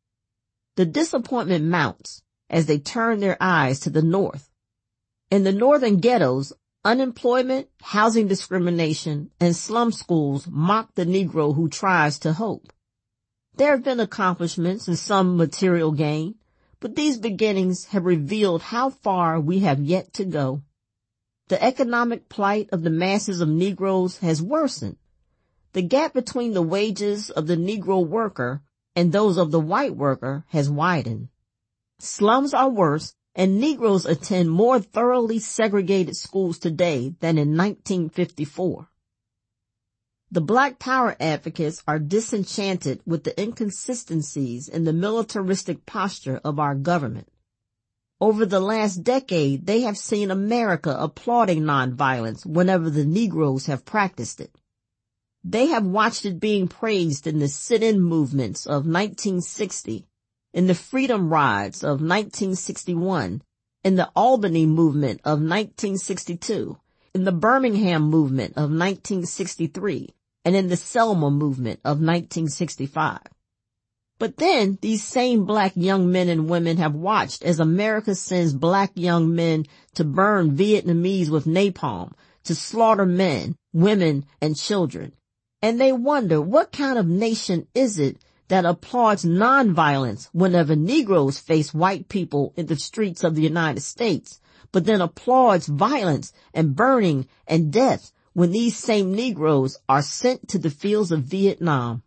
The disappointment mounts as they turn their eyes to the North. In the northern ghettos, unemployment, housing discrimination, and slum schools mock the Negro who tries to hope. There have been accomplishments and some material gain, but these beginnings have revealed how far we have yet to go. The economic plight of the masses of Negroes has worsened. The gap between the wages of the Negro worker and those of the white worker has widened. Slums are worse, and Negroes attend more thoroughly segregated schools today than in nineteen fifty-four. The Black Power advocates are disenchanted with the inconsistencies in the militaristic posture of our government. Over the last decade, they have seen America applauding nonviolence whenever the Negroes have practiced it. They have watched it being praised in the sit-in movements of nineteen sixty, in the Freedom Rides of nineteen sixty-one, in the Albany movement of nineteen sixty-two, in the Birmingham movement of nineteen sixty-three, and in the Selma movement of nineteen sixty-five. But then these same black young men and women have watched as America sends black young men to burn Vietnamese with napalm, to slaughter men, women, and children. And they wonder, what kind of nation is it that applauds nonviolence whenever Negroes face white people in the streets of the United States, but then applauds violence and burning and death when these same Negroes are sent to the fields of Vietnam?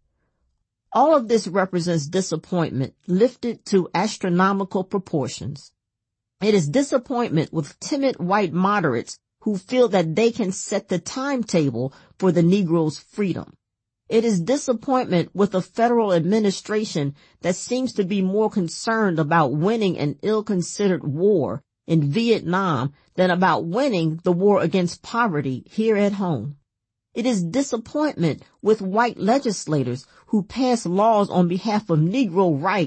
All of this represents disappointment lifted to astronomical proportions. It is disappointment with timid white moderates who feel that they can set the timetable for the Negro's freedom. It is disappointment with a federal administration that seems to be more concerned about winning an ill-considered war in Vietnam than about winning the war against poverty here at home. It is disappointment with white legislators who pass laws on behalf of Negro rights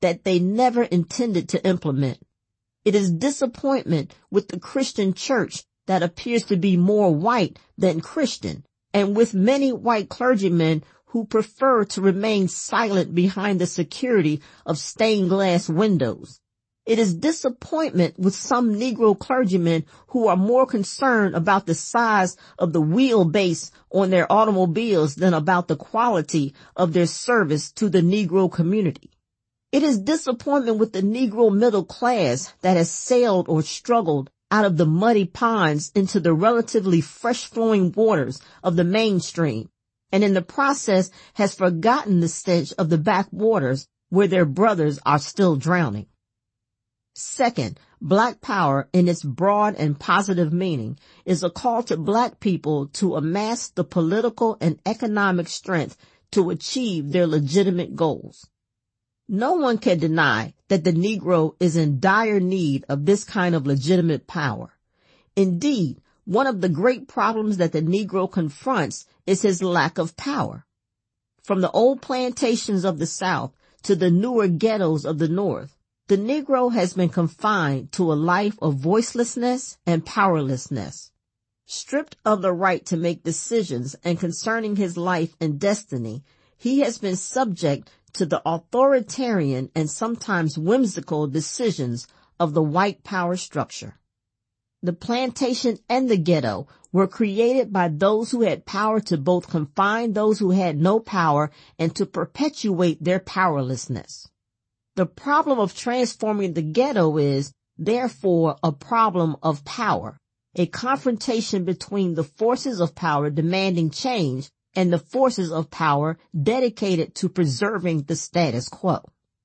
that they never intended to implement. It is disappointment with the Christian church that appears to be more white than Christian, and with many white clergymen who prefer to remain silent behind the security of stained glass windows. It is disappointment with some Negro clergymen who are more concerned about the size of the wheelbase on their automobiles than about the quality of their service to the Negro community. It is disappointment with the Negro middle class that has sailed or struggled out of the muddy ponds into the relatively fresh-flowing waters of the mainstream, and in the process has forgotten the stench of the backwaters where their brothers are still drowning. Second, Black power in its broad and positive meaning is a call to Black people to amass the political and economic strength to achieve their legitimate goals. No one can deny that the Negro is in dire need of this kind of legitimate power. Indeed, one of the great problems that the Negro confronts is his lack of power. From the old plantations of the South to the newer ghettos of the North, the Negro has been confined to a life of voicelessness and powerlessness. Stripped of the right to make decisions and concerning his life and destiny, he has been subject to the authoritarian and sometimes whimsical decisions of the white power structure. The plantation and the ghetto were created by those who had power to both confine those who had no power and to perpetuate their powerlessness. The problem of transforming the ghetto is, therefore, a problem of power, a confrontation between the forces of power demanding change and the forces of power dedicated to preserving the status quo.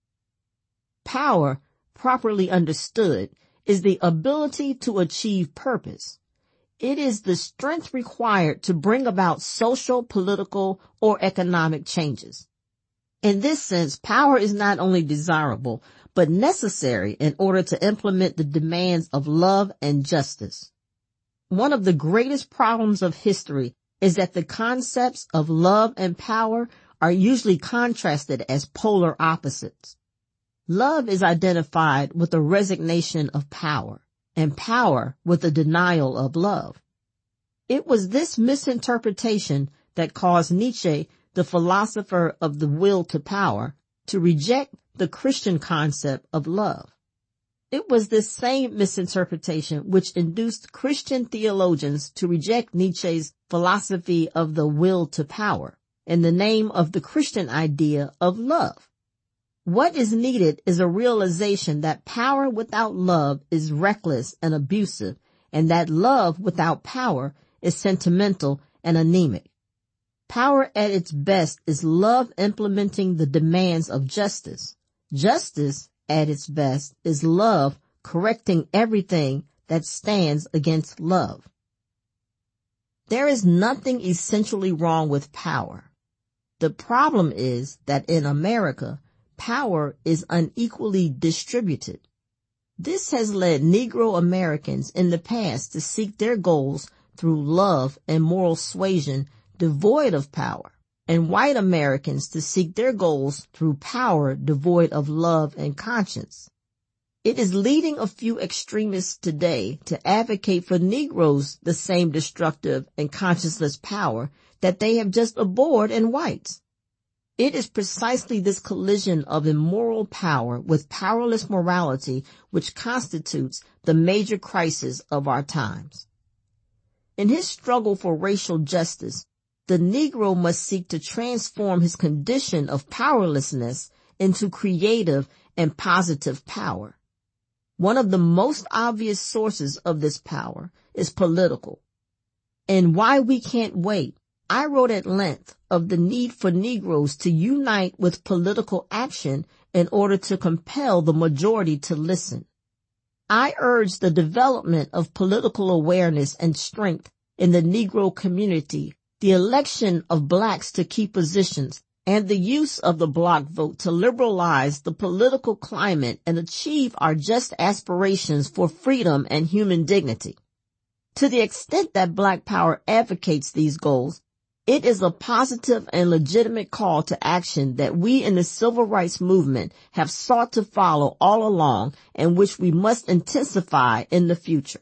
Power, properly understood, is the ability to achieve purpose. It is the strength required to bring about social, political, or economic changes. In this sense, power is not only desirable, but necessary in order to implement the demands of love and justice. One of the greatest problems of history is that the concepts of love and power are usually contrasted as polar opposites. Love is identified with a resignation of power, and power with a denial of love. It was this misinterpretation that caused Nietzsche, the philosopher of the will to power, to reject the Christian concept of love. It was this same misinterpretation which induced Christian theologians to reject Nietzsche's philosophy of the will to power in the name of the Christian idea of love. What is needed is a realization that power without love is reckless and abusive, and that love without power is sentimental and anemic. Power at its best is love implementing the demands of justice. Justice at its best is love correcting everything that stands against love. There is nothing essentially wrong with power. The problem is that in America, power is unequally distributed. This has led Negro Americans in the past to seek their goals through love and moral suasion devoid of power, and white Americans to seek their goals through power devoid of love and conscience. It is leading a few extremists today to advocate for Negroes the same destructive and conscienceless power that they have just abhorred in whites. It is precisely this collision of immoral power with powerless morality which constitutes the major crisis of our times. In his struggle for racial justice, the Negro must seek to transform his condition of powerlessness into creative and positive power. One of the most obvious sources of this power is political. In Why We Can't Wait, I wrote at length of the need for Negroes to unite with political action in order to compel the majority to listen. I urged the development of political awareness and strength in the Negro community, the election of blacks to key positions, and the use of the block vote to liberalize the political climate and achieve our just aspirations for freedom and human dignity. To the extent that Black power advocates these goals, It is a positive and legitimate call to action that we in the civil rights movement have sought to follow all along and which we must intensify in the future.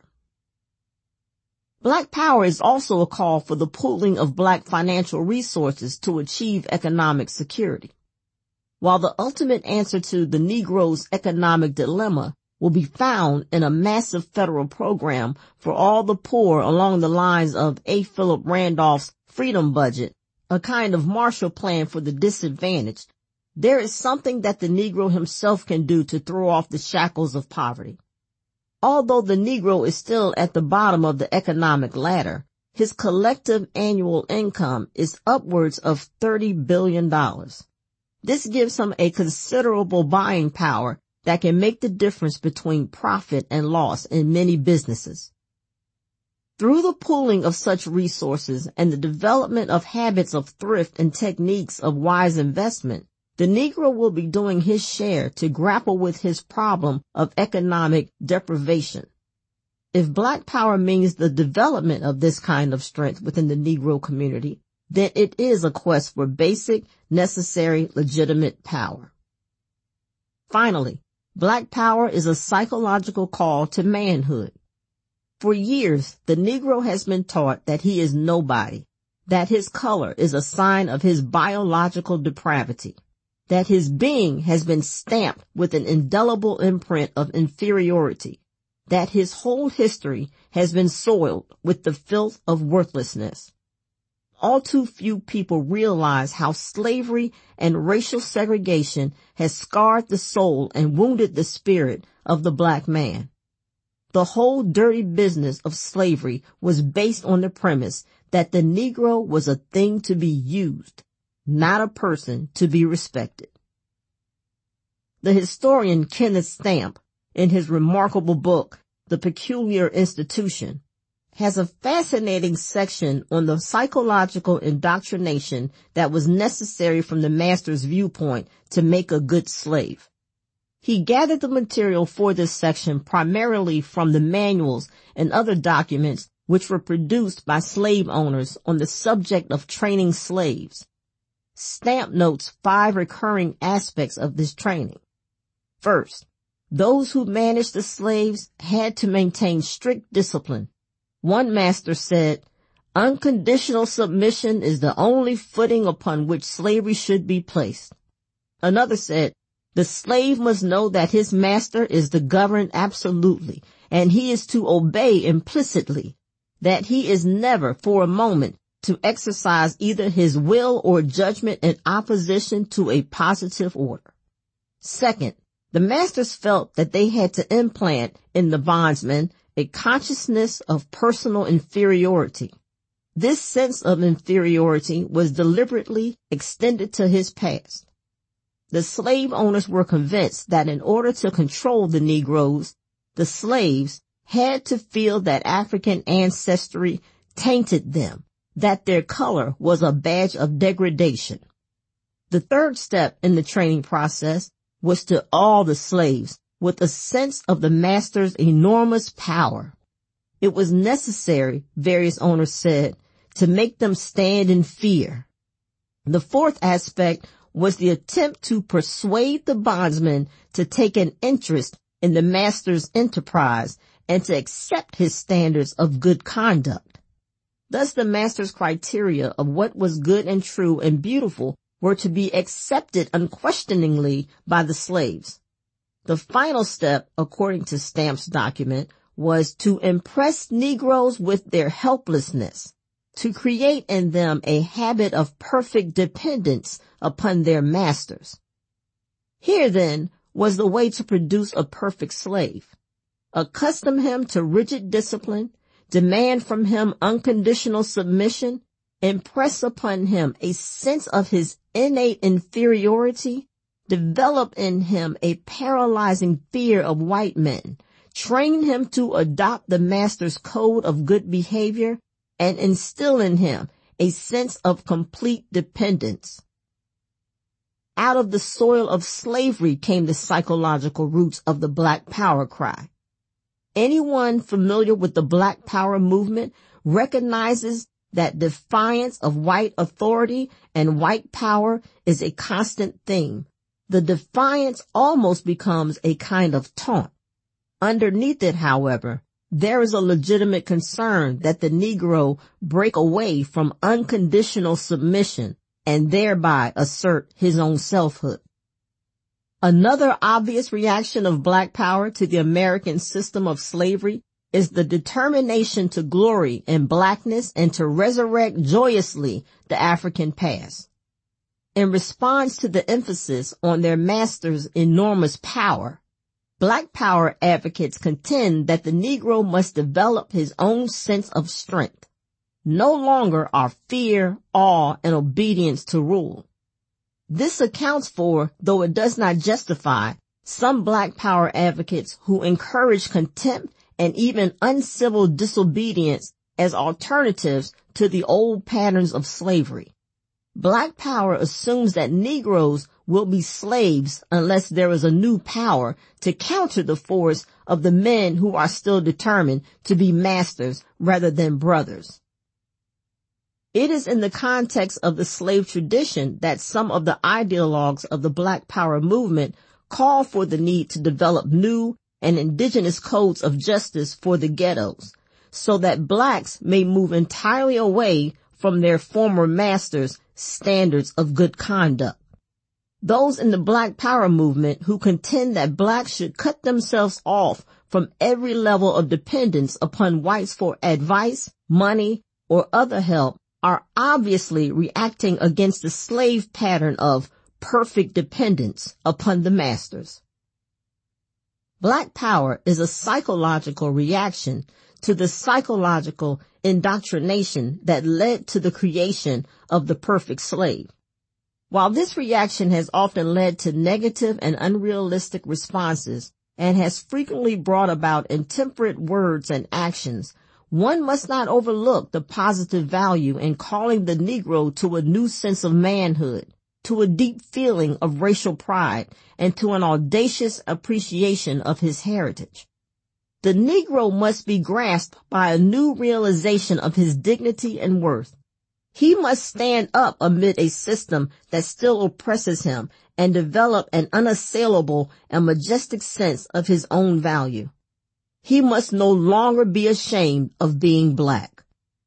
Black Power is also a call for the pooling of black financial resources to achieve economic security. While the ultimate answer to the Negro's economic dilemma will be found in a massive federal program for all the poor along the lines of A. Philip Randolph's Freedom Budget, a kind of Marshall Plan for the disadvantaged, there is something that the Negro himself can do to throw off the shackles of poverty. Although the Negro is still at the bottom of the economic ladder, his collective annual income is upwards of thirty billion dollars. This gives him a considerable buying power that can make the difference between profit and loss in many businesses. Through the pooling of such resources and the development of habits of thrift and techniques of wise investment, the Negro will be doing his share to grapple with his problem of economic deprivation. If Black Power means the development of this kind of strength within the Negro community, then it is a quest for basic, necessary, legitimate power. Finally, Black Power is a psychological call to manhood. For years, the Negro has been taught that he is nobody, that his color is a sign of his biological depravity, that his being has been stamped with an indelible imprint of inferiority, that his whole history has been soiled with the filth of worthlessness. All too few people realize how slavery and racial segregation has scarred the soul and wounded the spirit of the black man. The whole dirty business of slavery was based on the premise that the Negro was a thing to be used, not a person to be respected. The historian Kenneth Stampp, in his remarkable book, The Peculiar Institution, has a fascinating section on the psychological indoctrination that was necessary from the master's viewpoint to make a good slave. He gathered the material for this section primarily from the manuals and other documents which were produced by slave owners on the subject of training slaves. Stampp notes five recurring aspects of this training. First, those who managed the slaves had to maintain strict discipline. One master said, "Unconditional submission is the only footing upon which slavery should be placed." Another said, "The slave must know that his master is to govern absolutely, and he is to obey implicitly, that he is never for a moment to exercise either his will or judgment in opposition to a positive order." Second, the masters felt that they had to implant in the bondsman a consciousness of personal inferiority. This sense of inferiority was deliberately extended to his past. The slave owners were convinced that in order to control the Negroes, the slaves had to feel that African ancestry tainted them, that their color was a badge of degradation. The third step in the training process was to awe the slaves with a sense of the master's enormous power. It was necessary, various owners said, to make them stand in fear. The fourth aspect was the attempt to persuade the bondsman to take an interest in the master's enterprise and to accept his standards of good conduct. Thus the master's criteria of what was good and true and beautiful were to be accepted unquestioningly by the slaves. The final step, according to Stampp's document, was to impress Negroes with their helplessness, to create in them a habit of perfect dependence upon their masters. Here, then, was the way to produce a perfect slave. Accustom him to rigid discipline, demand from him unconditional submission, impress upon him a sense of his innate inferiority, develop in him a paralyzing fear of white men, train him to adopt the master's code of good behavior, and instill in him a sense of complete dependence. Out of the soil of slavery came the psychological roots of the Black Power cry. Anyone familiar with the Black Power movement recognizes that defiance of white authority and white power is a constant theme. The defiance almost becomes a kind of taunt. Underneath it, however, there is a legitimate concern that the Negro break away from unconditional submission and thereby assert his own selfhood. Another obvious reaction of black power to the American system of slavery is the determination to glory in blackness and to resurrect joyously the African past. In response to the emphasis on their master's enormous power, black power advocates contend that the Negro must develop his own sense of strength. No longer are fear, awe, and obedience to rule. This accounts for, though it does not justify, some black power advocates who encourage contempt and even uncivil disobedience as alternatives to the old patterns of slavery. Black power assumes that Negroes will be slaves unless there is a new power to counter the force of the men who are still determined to be masters rather than brothers. It is in the context of the slave tradition that some of the ideologues of the black power movement call for the need to develop new and indigenous codes of justice for the ghettos, so that blacks may move entirely away from their former masters' standards of good conduct. Those in the black power movement who contend that blacks should cut themselves off from every level of dependence upon whites for advice, money, or other help are obviously reacting against the slave pattern of perfect dependence upon the masters. Black power is a psychological reaction to the psychological indoctrination that led to the creation of the perfect slave. While this reaction has often led to negative and unrealistic responses and has frequently brought about intemperate words and actions, one must not overlook the positive value in calling the Negro to a new sense of manhood, to a deep feeling of racial pride, and to an audacious appreciation of his heritage. The Negro must be grasped by a new realization of his dignity and worth. He must stand up amid a system that still oppresses him and develop an unassailable and majestic sense of his own value. He must no longer be ashamed of being black.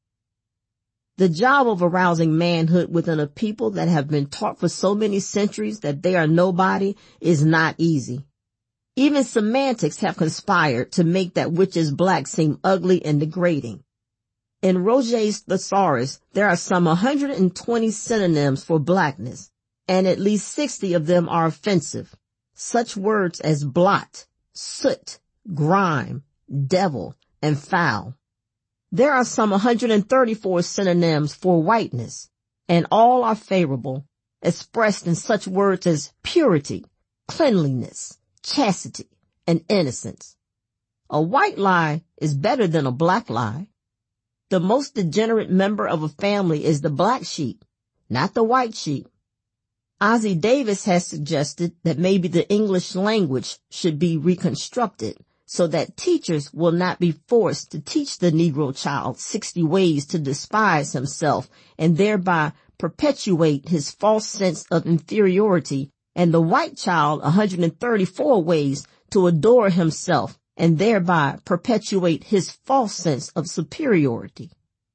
The job of arousing manhood within a people that have been taught for so many centuries that they are nobody is not easy. Even semantics have conspired to make that which is black seem ugly and degrading. In Roget's Thesaurus, there are some one hundred twenty synonyms for blackness, and at least sixty of them are offensive. Such words as blot, soot, grime, devil, and foul. There are some one hundred thirty-four synonyms for whiteness, and all are favorable, expressed in such words as purity, cleanliness, chastity, and innocence. A white lie is better than a black lie. The most degenerate member of a family is the black sheep, not the white sheep. Ossie Davis has suggested that maybe the English language should be reconstructed so that teachers will not be forced to teach the Negro child sixty ways to despise himself and thereby perpetuate his false sense of inferiority, and the white child one hundred thirty-four ways to adore himself and thereby perpetuate his false sense of superiority.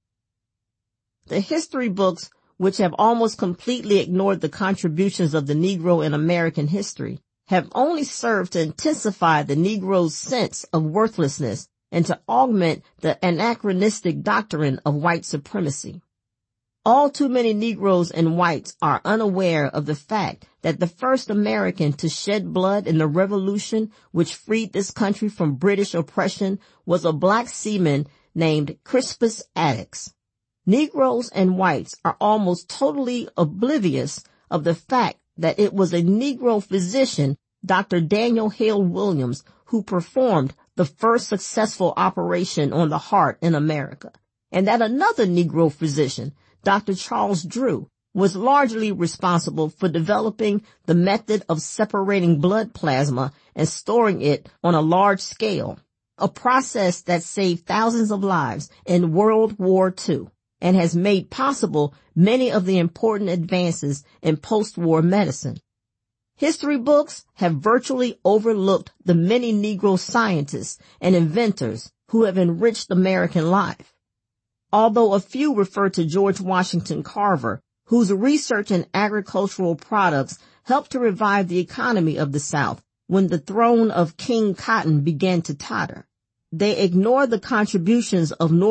The history books, which have almost completely ignored the contributions of the Negro in American history, have only served to intensify the Negro's sense of worthlessness and to augment the anachronistic doctrine of white supremacy. All too many Negroes and whites are unaware of the fact that the first American to shed blood in the revolution which freed this country from British oppression was a black seaman named Crispus Attucks. Negroes and whites are almost totally oblivious of the fact that it was a Negro physician, Doctor Daniel Hale Williams, who performed the first successful operation on the heart in America, and that another Negro physician, Doctor Charles Drew, was largely responsible for developing the method of separating blood plasma and storing it on a large scale, a process that saved thousands of lives in World War Two. and has made possible many of the important advances in post-war medicine. History books have virtually overlooked the many Negro scientists and inventors who have enriched American life. Although a few refer to George Washington Carver, whose research in agricultural products helped to revive the economy of the South when the throne of King Cotton began to totter, they ignore the contributions of